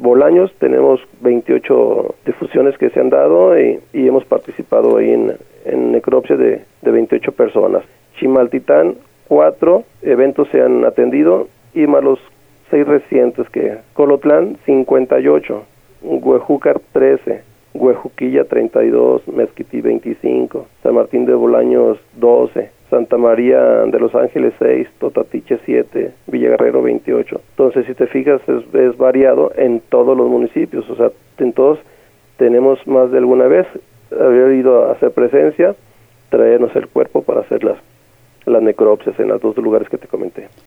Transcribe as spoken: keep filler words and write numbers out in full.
Bolaños tenemos veintiocho difusiones que se han dado y, y hemos participado ahí en, en necropsia de, de veintiocho personas. Chimaltitán, cuatro eventos se han atendido y más los seis recientes que Colotlán, cincuenta y ocho, Huejúcar, trece, Huejuquilla, treinta y dos, Mezquití, veinticinco, San Martín de Bolaños, doce, Santa María de los Ángeles, seis, Totatiche, siete, Villaguerrero, veintiocho. Entonces, si te fijas, es, es variado en todos los municipios, o sea, en todos tenemos más de alguna vez haber ido a hacer presencia, traernos el cuerpo para hacer las, las necropsias en los dos lugares que te comenté.